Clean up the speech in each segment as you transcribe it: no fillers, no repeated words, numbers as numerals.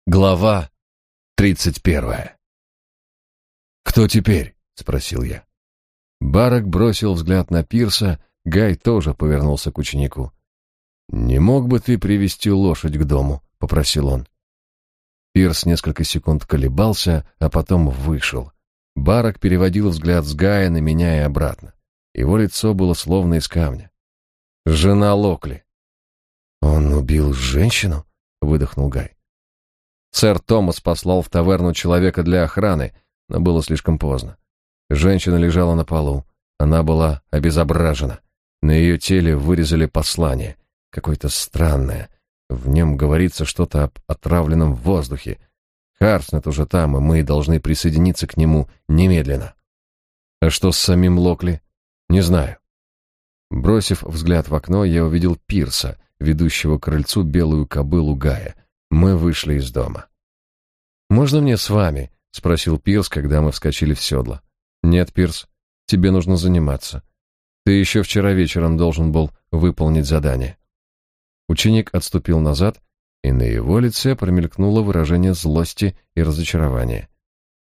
Глава 31. «Кто теперь?» — спросил я. Барак бросил взгляд на Пирса, Гай тоже повернулся к ученику. «Не мог бы ты привести лошадь к дому?» — попросил он. Пирс несколько секунд колебался, а потом вышел. Барак переводил взгляд с Гая на меня и обратно. Его лицо было словно из камня. «Жена Локли». «Он убил женщину?» — выдохнул Гай. Сэр Томас послал в таверну человека для охраны, но было слишком поздно. Женщина лежала на полу. Она была обезображена. На ее теле вырезали послание, какое-то странное. В нем говорится что-то об отравленном воздухе. Харснет уже там, и мы должны присоединиться к нему немедленно. А что с самим Локли? Не знаю. Бросив взгляд в окно, я увидел Пирса, ведущего к крыльцу белую кобылу Гая. Мы вышли из дома. «Можно мне с вами?» — спросил Пирс, когда мы вскочили в седло. «Нет, Пирс, тебе нужно заниматься. Ты еще вчера вечером должен был выполнить задание». Ученик отступил назад, и на его лице промелькнуло выражение злости и разочарования.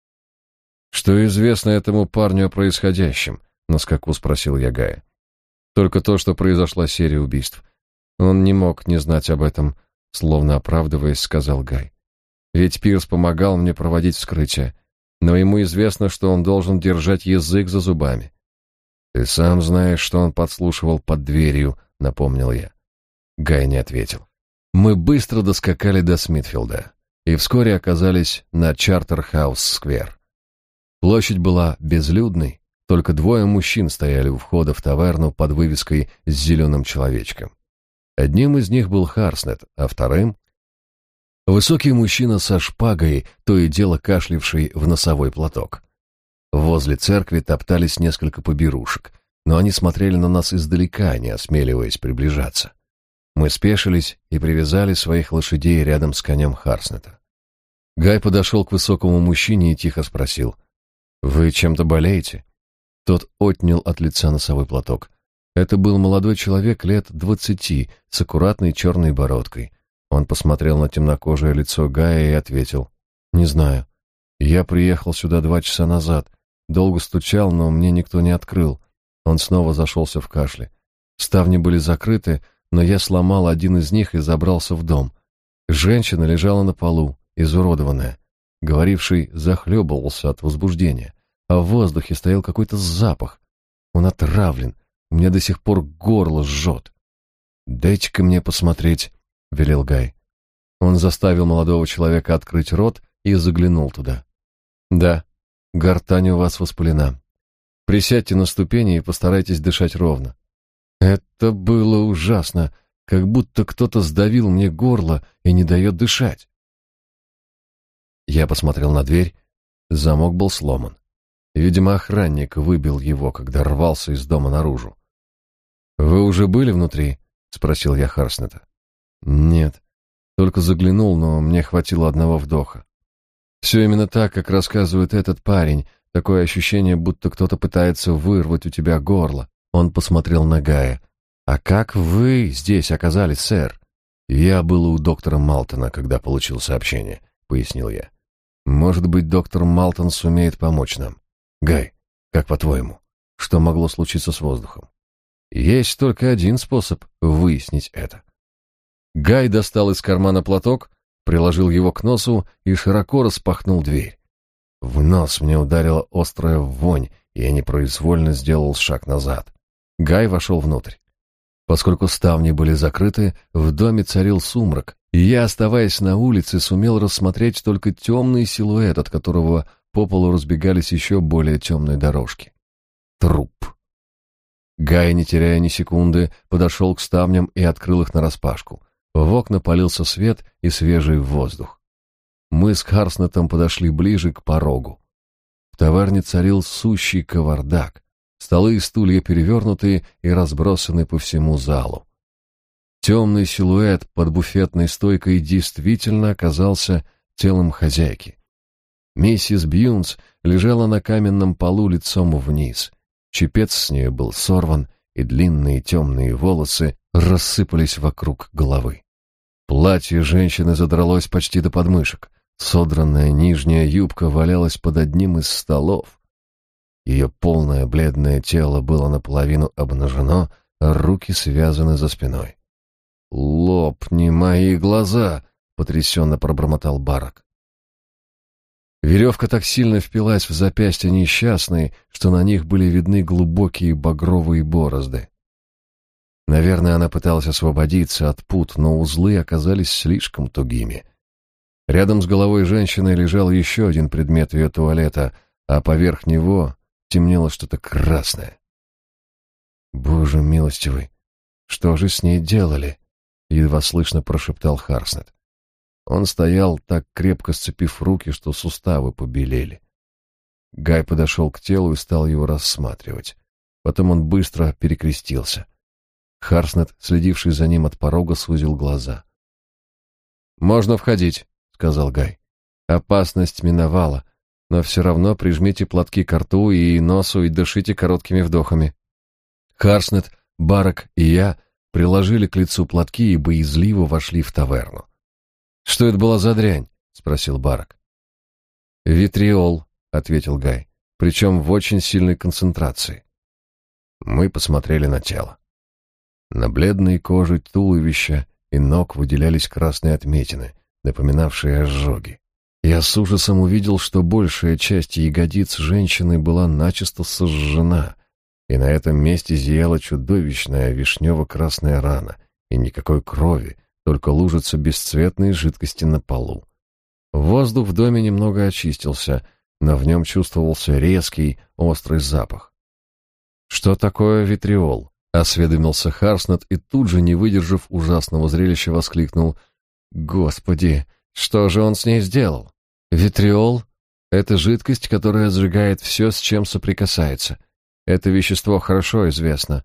«Что известно этому парню о происходящем?» — на скаку спросил я Гая. «Только то, что произошла серия убийств. Он не мог не знать об этом», — словно оправдываясь, сказал Гай. «Ведь Пирс помогал мне проводить вскрытие, но ему известно, что он должен держать язык за зубами». «Ты сам знаешь, что он подслушивал под дверью», — напомнил я. Гай не ответил. Мы быстро доскакали до Смитфилда и вскоре оказались на Чартерхаус-сквер. Площадь была безлюдной, только двое мужчин стояли у входа в таверну под вывеской с зеленым человечком. Одним из них был Харснет, а вторым — высокий мужчина со шпагой, то и дело кашлявший в носовой платок. Возле церкви топтались несколько поберушек, но они смотрели на нас издалека, не осмеливаясь приближаться. Мы спешились и привязали своих лошадей рядом с конем Харснета. Гай подошел к высокому мужчине и тихо спросил: «Вы чем-то болеете?» Тот отнял от лица носовой платок. Это был молодой человек лет 20 с аккуратной черной бородкой. Он посмотрел на темнокожее лицо Гая и ответил: «Не знаю. Я приехал сюда 2 часа назад. Долго стучал, но мне никто не открыл». Он снова зашелся в кашле. Ставни были закрыты, но я сломал один из них и забрался в дом. Женщина лежала на полу, изуродованная. Говоривший захлебывался от возбуждения, а в воздухе стоял какой-то запах. Он отравлен. Мне до сих пор горло жжет. «Дайте-ка мне посмотреть», — велел Гай. Он заставил молодого человека открыть рот и заглянул туда. «Да, гортань у вас воспалена. Присядьте на ступени и постарайтесь дышать ровно». Это было ужасно, как будто кто-то сдавил мне горло и не дает дышать. Я посмотрел на дверь. Замок был сломан. Видимо, охранник выбил его, когда рвался из дома наружу. «Вы уже были внутри?» — спросил я Харснета. «Нет, только заглянул, но мне хватило одного вдоха. Все именно так, как рассказывает этот парень. Такое ощущение, будто кто-то пытается вырвать у тебя горло». Он посмотрел на Гая. «А как вы здесь оказались, сэр?» «Я был у доктора Малтона, когда получил сообщение», — пояснил я. «Может быть, доктор Малтон сумеет помочь нам. Гай, как по-твоему, что могло случиться с воздухом?» «Есть только один способ выяснить это». Гай достал из кармана платок, приложил его к носу и широко распахнул дверь. В нос мне ударила острая вонь, и я непроизвольно сделал шаг назад. Гай вошел внутрь. Поскольку ставни были закрыты, в доме царил сумрак, и я, оставаясь на улице, сумел рассмотреть только темный силуэт, от которого по полу разбегались еще более темные дорожки. Труп. Гай, не теряя ни секунды, подошел к ставням и открыл их нараспашку. В окна полился свет и свежий воздух. Мы с Харснетом подошли ближе к порогу. В таверне царил сущий кавардак. Столы и стулья перевернуты и разбросаны по всему залу. Темный силуэт под буфетной стойкой действительно оказался телом хозяйки. Миссис Бьюнс лежала на каменном полу лицом вниз. Чепец с нее был сорван, и длинные темные волосы рассыпались вокруг головы. Платье женщины задралось почти до подмышек. Содранная нижняя юбка валялась под одним из столов. Ее полное бледное тело было наполовину обнажено, а руки связаны за спиной. «Лопни мои глаза!» — потрясенно пробормотал Барак. Веревка так сильно впилась в запястья несчастной, что на них были видны глубокие багровые борозды. Наверное, она пыталась освободиться от пут, но узлы оказались слишком тугими. Рядом с головой женщины лежал еще один предмет ее туалета, а поверх него темнело что-то красное. «Боже милостивый, что же с ней делали?» — едва слышно прошептал Харснет. Он стоял, так крепко сцепив руки, что суставы побелели. Гай подошел к телу и стал его рассматривать. Потом он быстро перекрестился. Харснет, следивший за ним от порога, сузил глаза. «Можно входить», — сказал Гай. «Опасность миновала, но все равно прижмите платки к рту и носу и дышите короткими вдохами». Харснет, Барак и я приложили к лицу платки и боязливо вошли в таверну. «Что это была за дрянь?» — спросил Барак. «Витриол», — ответил Гай, — «причем в очень сильной концентрации». Мы посмотрели на тело. На бледной коже туловища и ног выделялись красные отметины, напоминавшие ожоги. Я с ужасом увидел, что большая часть ягодиц женщины была начисто сожжена, и на этом месте зияла чудовищная вишнево-красная рана, и никакой крови, только лужица бесцветной жидкости на полу. Воздух в доме немного очистился, но в нем чувствовался резкий, острый запах. «Что такое витриол?» — осведомился Харснет и тут же, не выдержав ужасного зрелища, воскликнул: «Господи, что же он с ней сделал? Витриол — это жидкость, которая сжигает все, с чем соприкасается. Это вещество хорошо известно.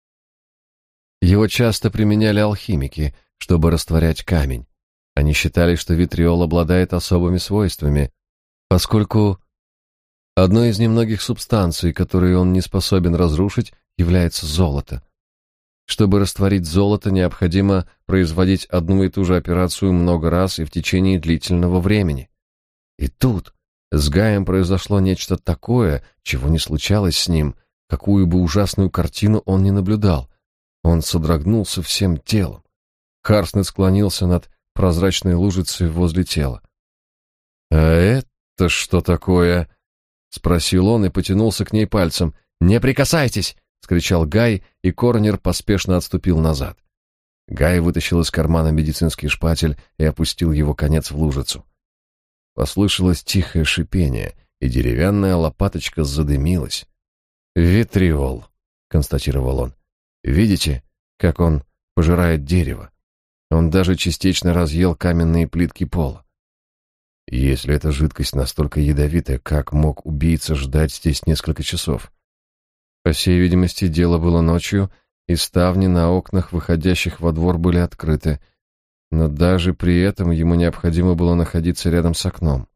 Его часто применяли алхимики, чтобы растворять камень. Они считали, что витриол обладает особыми свойствами, поскольку одной из немногих субстанций, которые он не способен разрушить, является золото. Чтобы растворить золото, необходимо производить одну и ту же операцию много раз и в течение длительного времени. И тут с Гаем произошло нечто такое, чего не случалось с ним, какую бы ужасную картину он ни наблюдал. Он содрогнулся всем телом. Харснет склонился над прозрачной лужицей возле тела. «А это что такое?» — спросил он и потянулся к ней пальцем. «Не прикасайтесь!» — скричал Гай, и Корнер поспешно отступил назад. Гай вытащил из кармана медицинский шпатель и опустил его конец в лужицу. Послышалось тихое шипение, и деревянная лопаточка задымилась. «Витриол», — констатировал он. «Видите, как он пожирает дерево? Он даже частично разъел каменные плитки пола. Если эта жидкость настолько ядовитая, как мог убийца ждать здесь несколько часов? По всей видимости, дело было ночью, и ставни на окнах, выходящих во двор, были открыты, но даже при этом ему необходимо было находиться рядом с окном».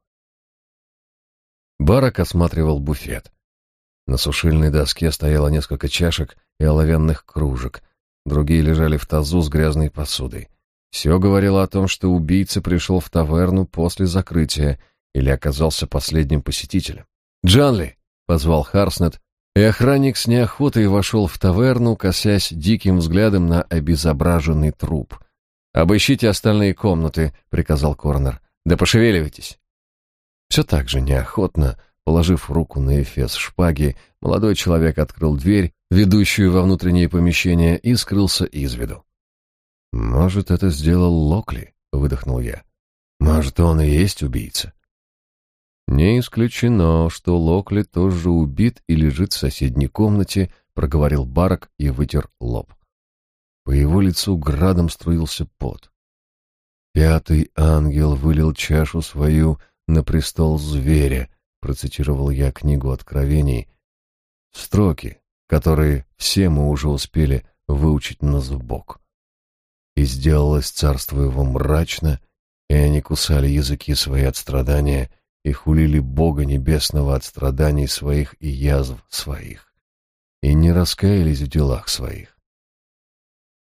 Барак осматривал буфет. На сушильной доске стояло несколько чашек и оловянных кружек, другие лежали в тазу с грязной посудой. Все говорило о том, что убийца пришел в таверну после закрытия или оказался последним посетителем. «Джанли!» — позвал Харснет, и охранник с неохотой вошел в таверну, косясь диким взглядом на обезображенный труп. «Обыщите остальные комнаты», — приказал Корнер. «Да пошевеливайтесь». Все так же неохотно, положив руку на эфес шпаги, молодой человек открыл дверь, ведущую во внутреннее помещение, и скрылся из виду. «Может, это сделал Локли?» — выдохнул я. «Может, он и есть убийца?» «Не исключено, что Локли тоже убит и лежит в соседней комнате», — проговорил Барак и вытер лоб. По его лицу градом струился пот. «Пятый ангел вылил чашу свою на престол зверя», — процитировал я книгу Откровений. Строки, которые все мы уже успели выучить на зубок. «И сделалось царство его мрачно, и они кусали языки свои от страдания, и хулили Бога Небесного от страданий своих и язв своих, и не раскаялись в делах своих».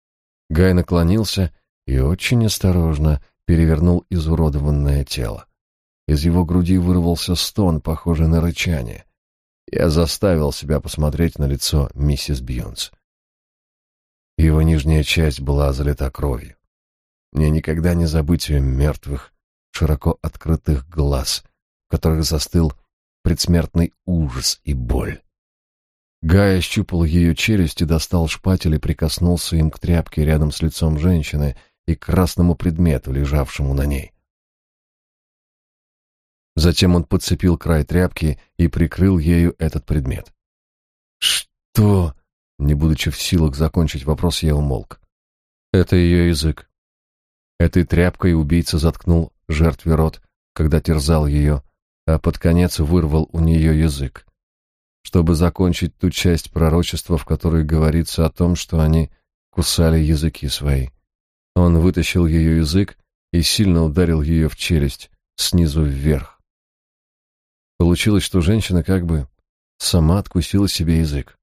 Гай наклонился и очень осторожно перевернул изуродованное тело. Из его груди вырвался стон, похожий на рычание. Я заставил себя посмотреть на лицо миссис Бьюнс. Его нижняя часть была залита кровью. Мне никогда не забыть ее мертвых, широко открытых глаз, в которых застыл предсмертный ужас и боль. Гай ощупал ее челюсть и достал шпатель и прикоснулся им к тряпке рядом с лицом женщины и к красному предмету, лежавшему на ней. Затем он подцепил край тряпки и прикрыл ею этот предмет. «Что?» Не будучи в силах закончить вопрос, я умолк. «Это ее язык. Этой тряпкой убийца заткнул жертве рот, когда терзал ее, а под конец вырвал у нее язык, чтобы закончить ту часть пророчества, в которой говорится о том, что они кусали языки свои. Он вытащил ее язык и сильно ударил ее в челюсть, снизу вверх. Получилось, что женщина как бы сама откусила себе язык.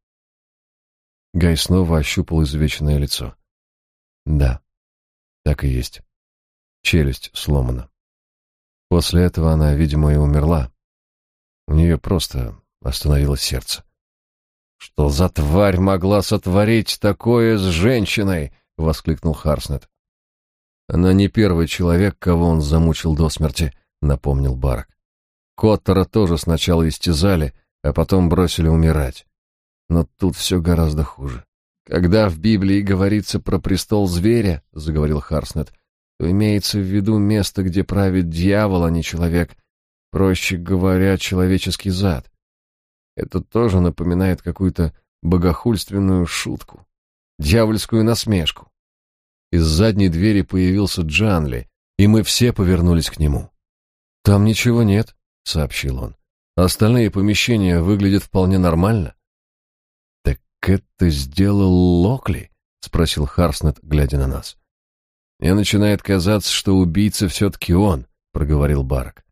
Гай снова ощупал изувеченное лицо. Да, так и есть. Челюсть сломана. После этого она, видимо, и умерла. У нее просто остановилось сердце. «Что за тварь могла сотворить такое с женщиной?» — воскликнул Харснет. «Она не первый человек, кого он замучил до смерти», — напомнил Барак. Коттера тоже сначала истязали, а потом бросили умирать. Но тут все гораздо хуже. Когда в Библии говорится про престол зверя, заговорил Харснет, то имеется в виду место, где правит дьявол, а не человек, проще говоря, человеческий зад. Это тоже напоминает какую-то богохульственную шутку, дьявольскую насмешку. Из задней двери появился Джанли, и мы все повернулись к нему. «Там ничего нет», — сообщил он. «Остальные помещения выглядят вполне нормально». «Так это сделал Локли?» — спросил Харснет, глядя на нас. «Мне начинает казаться, что убийца все-таки он», — проговорил Барак.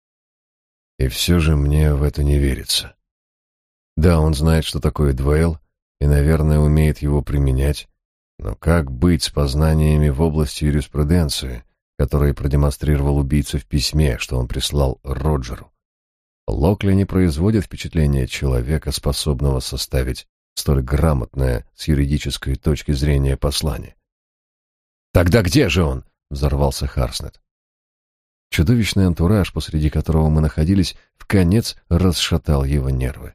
«И все же мне в это не верится. Да, он знает, что такое дуэль, и, наверное, умеет его применять, но как быть с познаниями в области юриспруденции, которые продемонстрировал убийца в письме, что он прислал Роджеру? Локли не производит впечатления человека, способного составить столь грамотное с юридической точки зрения послание». «Тогда где же он?» — взорвался Харснет. Чудовищный антураж, посреди которого мы находились, вконец расшатал его нервы.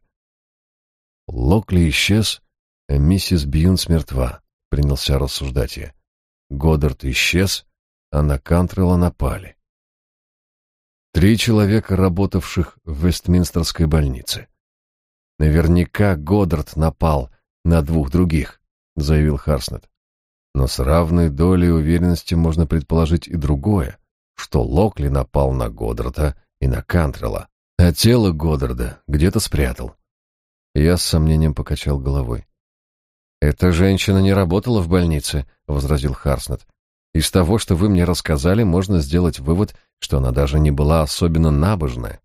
Локли исчез, а миссис Бьюнс мертва, принялся рассуждать я. Годдард исчез, а на Кантрелла напали. 3 человека, работавших в Вестминстерской больнице. Наверняка Годдард напал на 2 других, заявил Харснет. Но с равной долей уверенности можно предположить и другое, что Локли напал на Годдарда и на Кантрелла, а тело Годдарда где-то спрятал. Я с сомнением покачал головой. «Эта женщина не работала в больнице», — возразил Харснет. «Из того, что вы мне рассказали, можно сделать вывод, что она даже не была особенно набожная».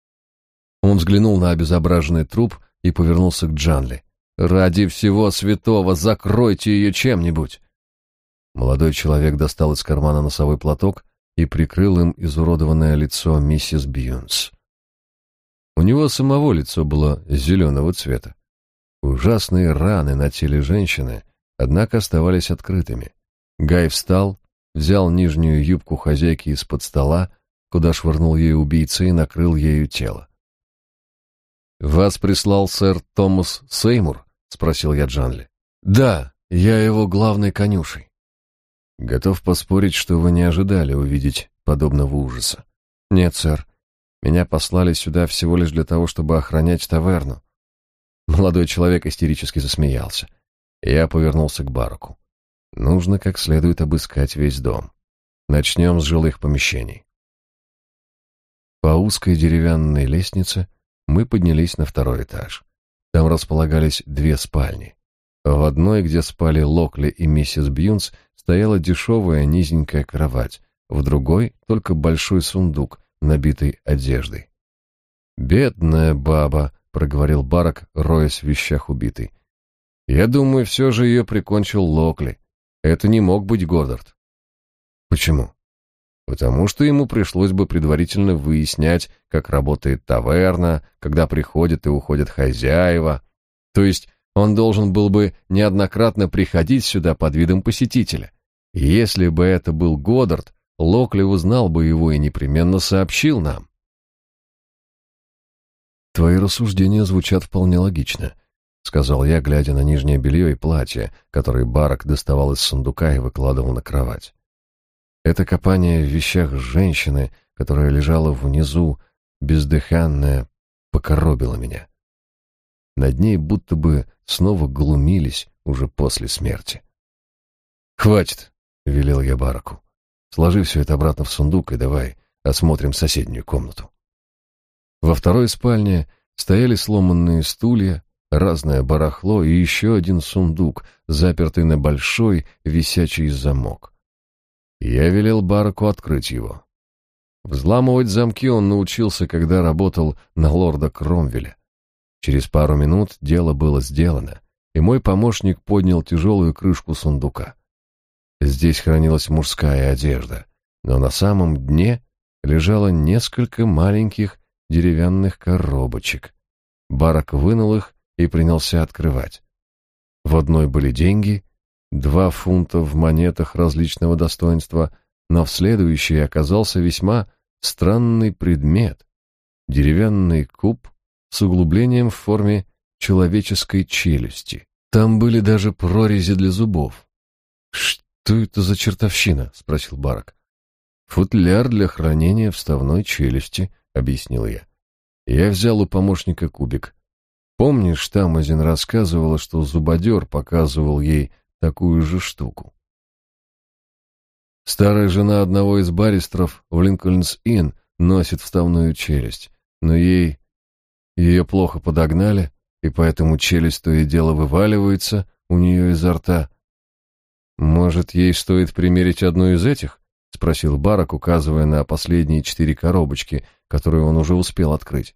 Он взглянул на обезображенный труп и повернулся к Джанли. «Ради всего святого, закройте ее чем-нибудь!» Молодой человек достал из кармана носовой платок и прикрыл им изуродованное лицо миссис Бьюнс. У него самого лицо было зеленого цвета. Ужасные раны на теле женщины, однако, оставались открытыми. Гай встал, взял нижнюю юбку хозяйки из-под стола, куда швырнул ей убийца, и накрыл ею тело. «Вас прислал сэр Томас Сеймур?» — спросил я Джанли. «Да, я его главный конюшей». «Готов поспорить, что вы не ожидали увидеть подобного ужаса». «Нет, сэр. Меня послали сюда всего лишь для того, чтобы охранять таверну». Молодой человек истерически засмеялся. Я повернулся к Бараку. «Нужно как следует обыскать весь дом. Начнем с жилых помещений». По узкой деревянной лестнице мы поднялись на 2-й этаж. Там располагались 2 спальни. В одной, где спали Локли и миссис Бьюнс, стояла дешевая низенькая кровать, в другой — только большой сундук, набитый одеждой. «Бедная баба», — проговорил Барак, роясь в вещах убитой. «Я думаю, все же ее прикончил Локли. Это не мог быть Годдард». «Почему?» Потому что ему пришлось бы предварительно выяснять, как работает таверна, когда приходят и уходят хозяева. То есть он должен был бы неоднократно приходить сюда под видом посетителя. И если бы это был Годдард, Локли узнал бы его и непременно сообщил нам. «Твои рассуждения звучат вполне логично», — сказал я, глядя на нижнее белье и платье, которые Барак доставал из сундука и выкладывал на кровать. Это копание в вещах женщины, которая лежала внизу, бездыханная, покоробило меня. Над ней будто бы снова глумились уже после смерти. «Хватит», — велел я Бараку. «Сложи все это обратно в сундук и давай осмотрим соседнюю комнату». Во второй спальне стояли сломанные стулья, разное барахло и еще один сундук, запертый на большой висячий замок. Я велел Бараку открыть его. Взламывать замки он научился, когда работал на лорда Кромвеля. Через пару минут дело было сделано, и мой помощник поднял тяжелую крышку сундука. Здесь хранилась мужская одежда, но на самом дне лежало несколько маленьких деревянных коробочек. Барак вынул их и принялся открывать. В одной были деньги, 2 фунта в монетах различного достоинства, но в следующей оказался весьма странный предмет — деревянный куб с углублением в форме человеческой челюсти. Там были даже прорези для зубов. «Что это за чертовщина?» — спросил Барак. «Футляр для хранения вставной челюсти», — объяснил я. Я взял у помощника кубик. Помнишь, Тамазин рассказывала, что зубодер показывал ей такую же штуку? Старая жена одного из баристров в Линкольнс-Инн носит вставную челюсть, но ее плохо подогнали, и поэтому челюсть то и дело вываливается у нее изо рта. «Может, ей стоит примерить одну из этих?» — спросил Барак, указывая на последние 4 коробочки, которые он уже успел открыть.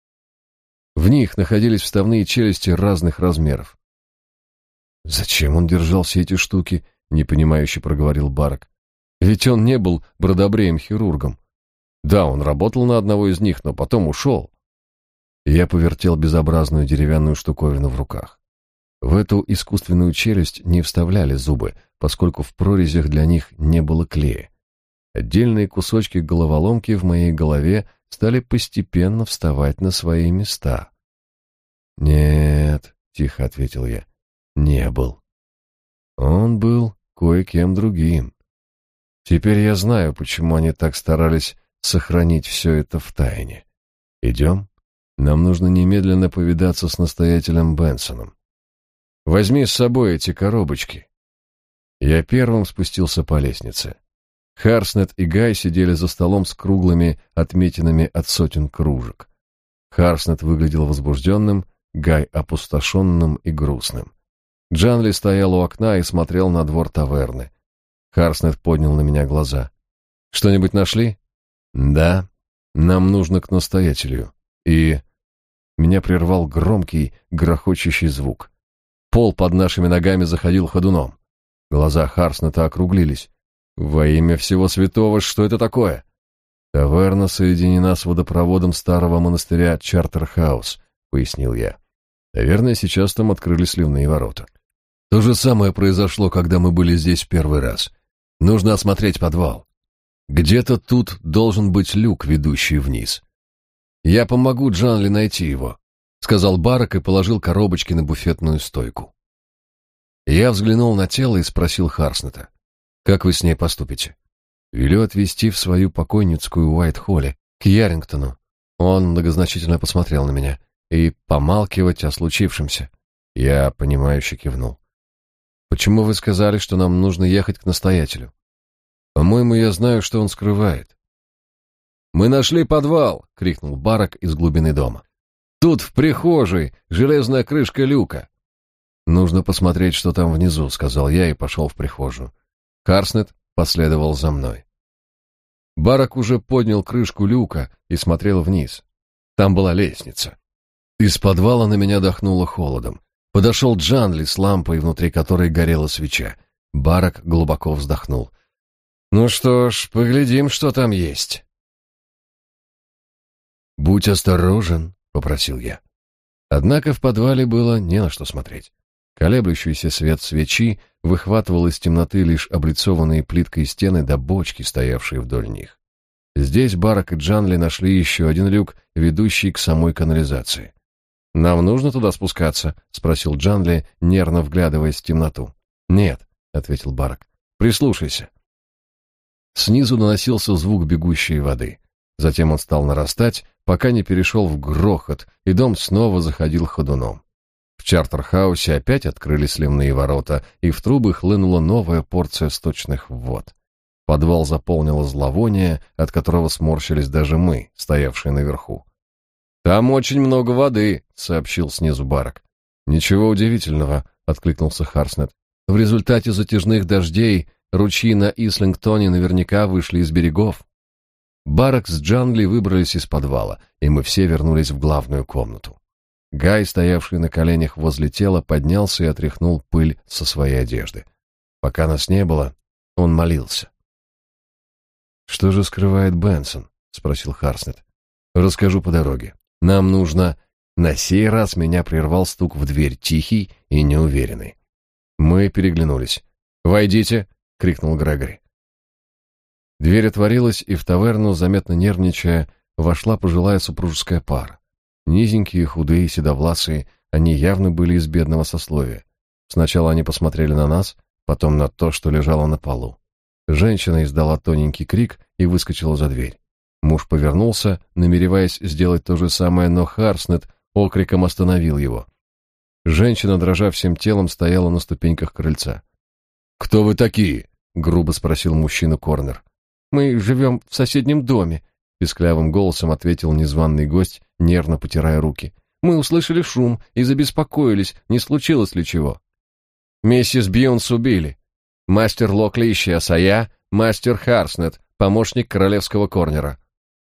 В них находились вставные челюсти разных размеров. «Зачем он держал все эти штуки?» — непонимающе проговорил Барак. «Ведь он не был бродобреем-хирургом. Да, он работал на одного из них, но потом ушел». Я повертел безобразную деревянную штуковину в руках. В эту искусственную челюсть не вставляли зубы, поскольку в прорезях для них не было клея. Отдельные кусочки головоломки в моей голове стали постепенно вставать на свои места. «Нет», — тихо ответил я, — «не был. Он был кое-кем другим. Теперь я знаю, почему они так старались сохранить все это в тайне. Идем? Нам нужно немедленно повидаться с настоятелем Бенсоном. Возьми с собой эти коробочки». Я первым спустился по лестнице. Харснет и Гай сидели за столом с круглыми отметинами от сотен кружек. Харснет выглядел возбужденным, Гай опустошенным и грустным. Джанли стоял у окна и смотрел на двор таверны. Харснет поднял на меня глаза. «Что-нибудь нашли?» «Да. Нам нужно к настоятелю». И... Меня прервал громкий, грохочущий звук. Пол под нашими ногами заходил ходуном. Глаза Харснета округлились. «Во имя всего святого, что это такое?» «Таверна соединена с водопроводом старого монастыря Чартерхаус», — пояснил я. «Наверное, сейчас там открыли сливные ворота. То же самое произошло, когда мы были здесь в первый раз. Нужно осмотреть подвал. Где-то тут должен быть люк, ведущий вниз. Я помогу Джанли найти его», — сказал Барак и положил коробочки на буфетную стойку. Я взглянул на тело и спросил Харснета: «Как вы с ней поступите?» «Велю отвезти в свою покойницкую Уайт-Холле, к Ярингтону». Он многозначительно посмотрел на меня. «И помалкивать о случившемся». Я понимающе кивнул. «Почему вы сказали, что нам нужно ехать к настоятелю?» «По-моему, я знаю, что он скрывает». «Мы нашли подвал!» — крикнул Барак из глубины дома. «Тут, в прихожей, железная крышка люка». «Нужно посмотреть, что там внизу», — сказал я и пошел в прихожую. Харснет последовал за мной. Барак уже поднял крышку люка и смотрел вниз. Там была лестница. Из подвала на меня дохнуло холодом. Подошел Джанли с лампой, внутри которой горела свеча. Барак глубоко вздохнул. Ну что ж, поглядим, что там есть. «Будь осторожен», — попросил я. Однако в подвале было не на что смотреть. Колеблющийся свет свечи выхватывал из темноты лишь облицованные плиткой стены да бочки, стоявшие вдоль них. Здесь Барак и Джанли нашли еще один люк, ведущий к самой канализации. «Нам нужно туда спускаться?» — спросил Джанли, нервно вглядываясь в темноту. «Нет», — ответил Барак. «Прислушайся». Снизу доносился звук бегущей воды. Затем он стал нарастать, пока не перешел в грохот, и дом снова заходил ходуном. В Чартерхаусе опять открылись сливные ворота, и в трубы хлынула новая порция сточных вод. Подвал заполнило зловоние, от которого сморщились даже мы, стоявшие наверху. «Там очень много воды», — сообщил снизу Барак. «Ничего удивительного», — откликнулся Харснет. «В результате затяжных дождей ручьи на Ислингтоне наверняка вышли из берегов». Барак с Джанли выбрались из подвала, и мы все вернулись в главную комнату. Гай, стоявший на коленях возле тела, поднялся и отряхнул пыль со своей одежды. Пока нас не было, он молился. «Что же скрывает Бенсон?» — спросил Харснет. «Расскажу по дороге. Нам нужно...» На сей раз меня прервал стук в дверь, тихий и неуверенный. Мы переглянулись. «Войдите!» — крикнул Грегори. Дверь отворилась, и в таверну, заметно нервничая, вошла пожилая супружеская пара. Низенькие, худые, седовласые, они явно были из бедного сословия. Сначала они посмотрели на нас, потом на то, что лежало на полу. Женщина издала тоненький крик и выскочила за дверь. Муж повернулся, намереваясь сделать то же самое, но Харснет окриком остановил его. Женщина, дрожа всем телом, стояла на ступеньках крыльца. «Кто вы такие?» — грубо спросил мужчина Корнер. «Мы живем в соседнем доме», — писклявым голосом ответил незваный гость, нервно потирая руки. «Мы услышали шум и забеспокоились, не случилось ли чего». «Миссис Бьюнс убили. Мастер Локли исчез, а я — мастер Харснет, помощник королевского Корнера».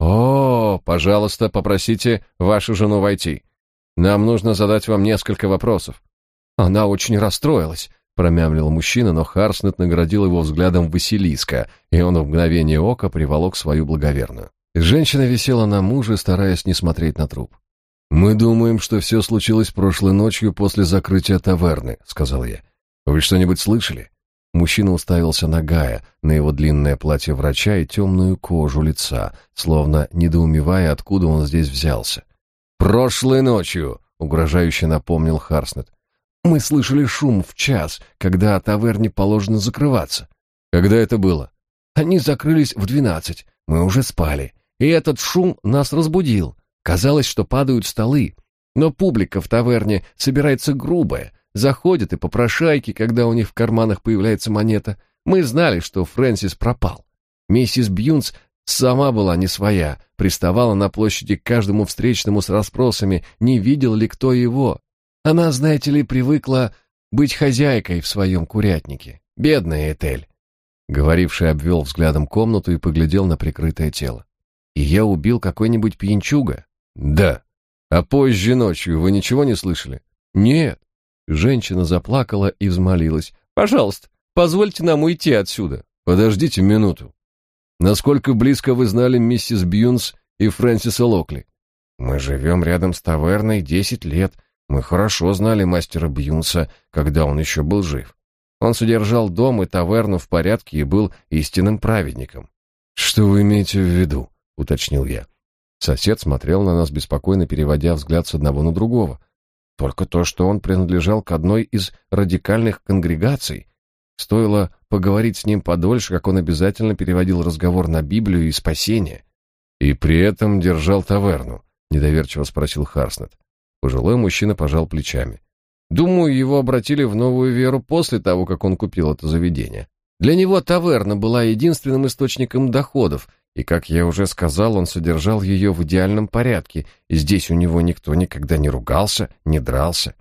«О, пожалуйста, попросите вашу жену войти. Нам нужно задать вам несколько вопросов». «Она очень расстроилась», — промямлил мужчина, но Харснет наградил его взглядом Василиска, и он в мгновение ока приволок свою благоверную. Женщина висела на муже, стараясь не смотреть на труп. «Мы думаем, что все случилось прошлой ночью после закрытия таверны», — сказал я. «Вы что-нибудь слышали?» Мужчина уставился на Гая, на его длинное платье врача и темную кожу лица, словно недоумевая, откуда он здесь взялся. «Прошлой ночью», — угрожающе напомнил Харснет. «Мы слышали шум в час, когда таверне положено закрываться». «Когда это было?» «Они закрылись в 12. Мы уже спали. И этот шум нас разбудил. Казалось, что падают столы. Но публика в таверне собирается грубая. Заходят и попрошайки, когда у них в карманах появляется монета. Мы знали, что Фрэнсис пропал. Миссис Бьюнс сама была не своя, приставала на площади к каждому встречному с расспросами, не видел ли кто его. Она, знаете ли, привыкла быть хозяйкой в своем курятнике. Бедная Этель». Говоривший обвел взглядом комнату и поглядел на прикрытое тело. «Ее убил какой-нибудь пьянчуга?» «Да. А позже ночью вы ничего не слышали?» «Нет». Женщина заплакала и взмолилась. «Пожалуйста, позвольте нам уйти отсюда». «Подождите минуту. Насколько близко вы знали миссис Бьюнс и Фрэнсиса Локли?» «Мы живем рядом с таверной 10 лет. Мы хорошо знали мастера Бьюнса, когда он еще был жив. Он содержал дом и таверну в порядке и был истинным праведником». «Что вы имеете в виду?» — уточнил я. Сосед смотрел на нас, беспокойно переводя взгляд с одного на другого. Только то, что он принадлежал к одной из радикальных конгрегаций. Стоило поговорить с ним подольше, как он обязательно переводил разговор на Библию и спасение. «И при этом держал таверну?» — недоверчиво спросил Харснет. Пожилой мужчина пожал плечами. «Думаю, его обратили в новую веру после того, как он купил это заведение. Для него таверна была единственным источником доходов, и, как я уже сказал, он содержал ее в идеальном порядке, и здесь у него никто никогда не ругался, не дрался».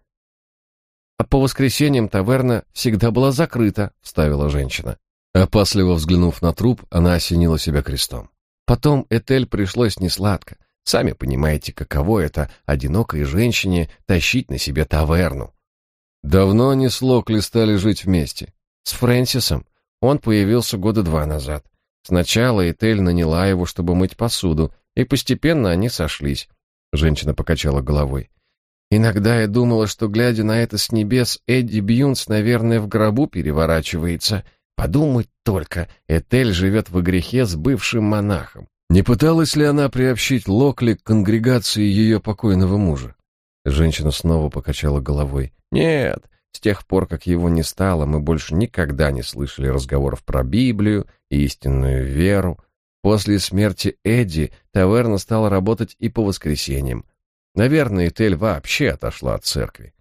«А по воскресеньям таверна всегда была закрыта», — вставила женщина. Опасливо взглянув на труп, она осенила себя крестом. «Потом Этель пришлось несладко. Сами понимаете, каково это одинокой женщине тащить на себе таверну». «Давно они с Локли стали жить вместе?» «С Фрэнсисом. Он появился года 2 назад. Сначала Этель наняла его, чтобы мыть посуду, и постепенно они сошлись. Женщина покачала головой. Иногда я думала, что, глядя на это с небес, Эдди Бьюнс, наверное, в гробу переворачивается. Подумать только, Этель живет во грехе с бывшим монахом. Не пыталась ли она приобщить Локли к конгрегации ее покойного мужа? Женщина снова покачала головой. Нет, с тех пор, как его не стало, мы больше никогда не слышали разговоров про Библию и истинную веру. После смерти Эдди таверна стала работать и по воскресеньям. Наверное, Этель вообще отошла от церкви.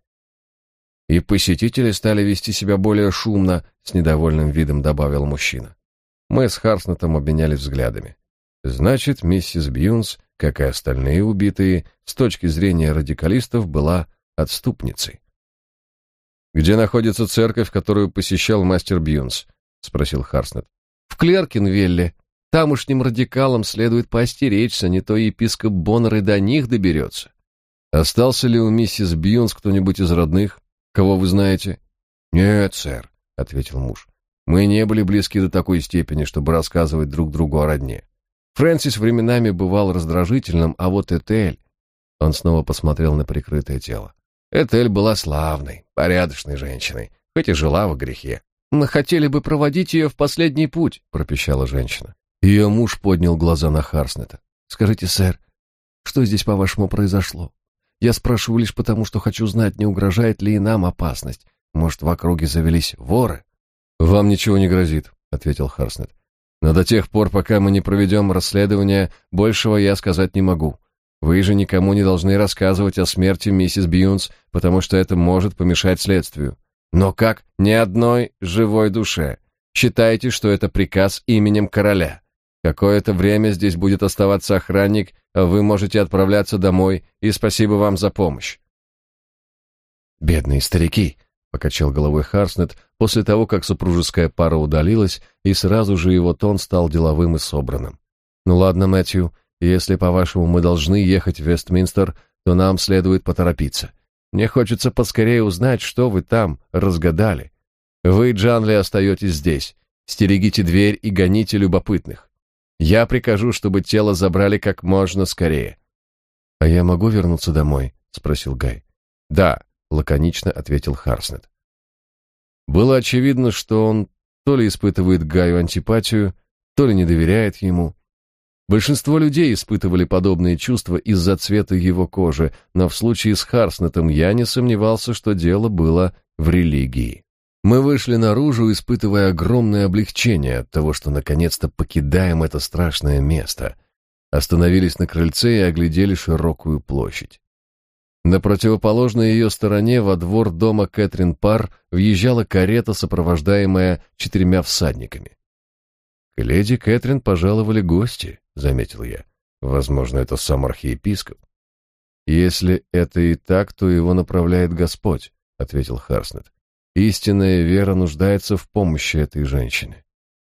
И посетители стали вести себя более шумно, с недовольным видом добавил мужчина. Мы с Харснетом обменялись взглядами. Значит, миссис Бьюнс, как и остальные убитые, с точки зрения радикалистов, была отступницей. «Где находится церковь, которую посещал мастер Бьюнс?» — спросил Харснет. «В Клеркенвилле. Тамошним радикалам следует поостеречься, не то епископ Боннер и до них доберется». «Остался ли у миссис Бьюнс кто-нибудь из родных, кого вы знаете?» «Нет, сэр», — ответил муж. «Мы не были близки до такой степени, чтобы рассказывать друг другу о родне. Фрэнсис временами бывал раздражительным, а вот Этель...» Он снова посмотрел на прикрытое тело. «Этель была славной, порядочной женщиной, хоть и жила во грехе». «Мы хотели бы проводить ее в последний путь», — пропищала женщина. Ее муж поднял глаза на Харснета. «Скажите, сэр, что здесь, по-вашему, произошло? Я спрашиваю лишь потому, что хочу знать, не угрожает ли и нам опасность. Может, в округе завелись воры?» «Вам ничего не грозит», — ответил Харснет. «Но до тех пор, пока мы не проведем расследование, большего я сказать не могу. Вы же никому не должны рассказывать о смерти миссис Бьюнс, потому что это может помешать следствию. Но как ни одной живой душе. Считайте, что это приказ именем короля. Какое-то время здесь будет оставаться охранник, а вы можете отправляться домой, и спасибо вам за помощь». «Бедные старики», — покачал головой Харснет после того, как супружеская пара удалилась, и сразу же его тон стал деловым и собранным. «Ну ладно, Мэтью, если, по-вашему, мы должны ехать в Вестминстер, то нам следует поторопиться. Мне хочется поскорее узнать, что вы там разгадали. Вы, Джанли, остаетесь здесь. Стерегите дверь и гоните любопытных. Я прикажу, чтобы тело забрали как можно скорее». «А я могу вернуться домой?» — спросил Гай. «Да», — лаконично ответил Харснет. Было очевидно, что он то ли испытывает Гаю антипатию, то ли не доверяет ему. Большинство людей испытывали подобные чувства из-за цвета его кожи, но в случае с Харснетом я не сомневался, что дело было в религии. Мы вышли наружу, испытывая огромное облегчение от того, что наконец-то покидаем это страшное место. Остановились на крыльце и оглядели широкую площадь. На противоположной ее стороне во двор дома Кэтрин Парр въезжала карета, сопровождаемая 4 всадниками. «К леди Кэтрин пожаловали гости», — заметил я. «Возможно, это сам архиепископ». «Если это и так, то его направляет Господь», — ответил Харснет. «Истинная вера нуждается в помощи этой женщины».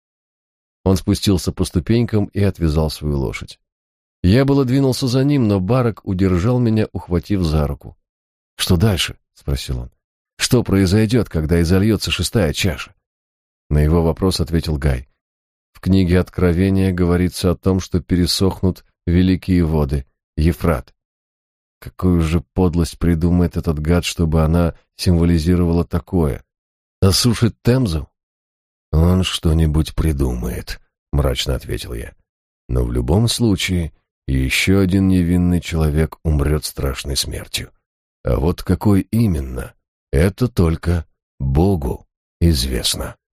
Он спустился по ступенькам и отвязал свою лошадь. Я было двинулся за ним, но Барак удержал меня, ухватив за руку. «Что дальше?» — спросил он. «Что произойдет, когда изольется 6-я чаша?» На его вопрос ответил Гай. «В книге Откровения говорится о том, что пересохнут великие воды, Ефрат. Какую же подлость придумает этот гад, чтобы она символизировала такое? Осушит Темзу?» «Он что-нибудь придумает», — мрачно ответил я. «Но в любом случае еще один невинный человек умрет страшной смертью. А вот какой именно, это только Богу известно».